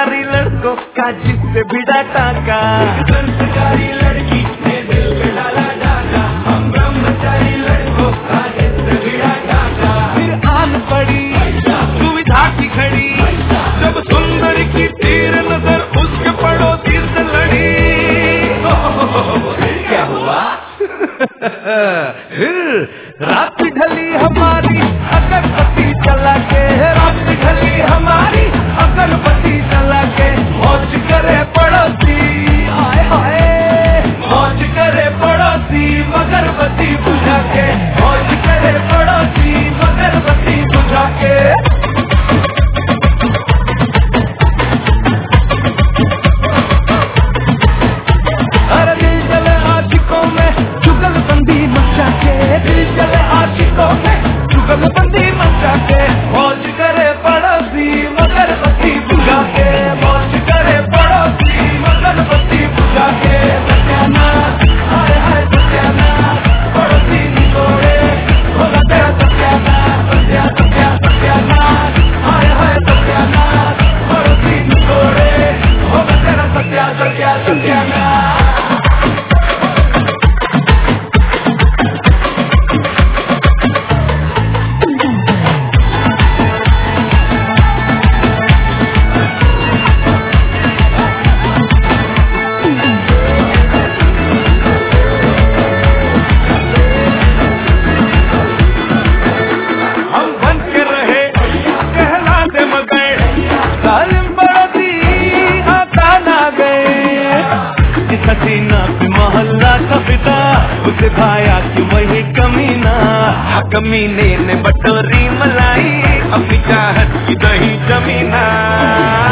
संस्कारी लड़कों का जिससे भिड़ा टाका, संस्कारी लड़की ने दिल पे डाला डाका, हम ब्रह्मचारी लड़कों का जिससे भिड़ा टाका। फिर आन पड़ी सुविधा की घड़ी, जब सुंदर की तीर नजर उसके पड़ोसी से लड़ी। क्या हुआ? रात ढली हमारी अगरबत्ती जला के, रात ढली हमारी अगरबत्ती जला के, मौज करे पड़ोसी, हाय हाय मौज करे पड़ोसी अगरबत्ती बुझा के, मौज करे पड़ोसी अगरबत्ती बुझा के। जुगलबंदी मचा के, मौज करे पड़ोसी अगरबत्ती बुझा के, मौज करे पड़ोसी अगरबत्ती बुझा के। सत्यानाश, हाय हाय सत्यानाश, पड़ोसी निकोड़े होगा तेरा सत्यानाश, सत्यानाश, हाय हाय सत्यानाश, पड़ोसी निकोड़े होगा तेरा सत्यानाश। हसीना पे मोहल्ला का फिदा, उसे भाया कि वही कमीना, कमीने ने बटोरी मलाई, अपनी चाहत की दही जमीना।